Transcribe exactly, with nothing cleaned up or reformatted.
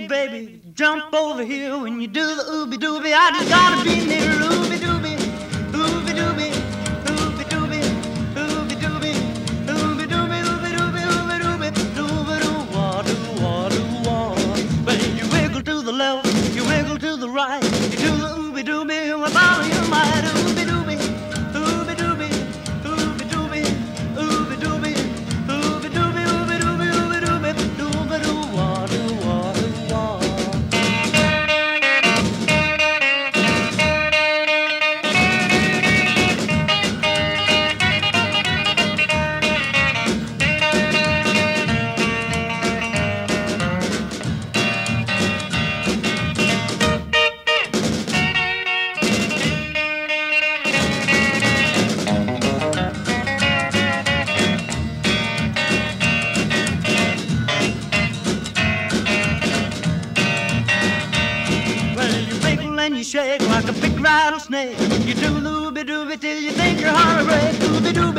baby, baby, jump over here when you do the ooby dooby. I just gotta be near ooby dooby, ooby dooby, ooby dooby, ooby dooby, ooby dooby, ooby dooby, ooby dooby, dooby doo wah doo wah doo wah. When you wiggle to the left, you wiggle to the right, you do the ooby dooby, and we follow your might. Ooby dooby, ooby dooby, ooby dooby, ooby dooby, ooby dooby, ooby dooby, ooby dooby, dooby doo wah doo wah doo wah. And you shake like a big rattlesnake. You do the ooby dooby till you think your heart will break. Ooby dooby.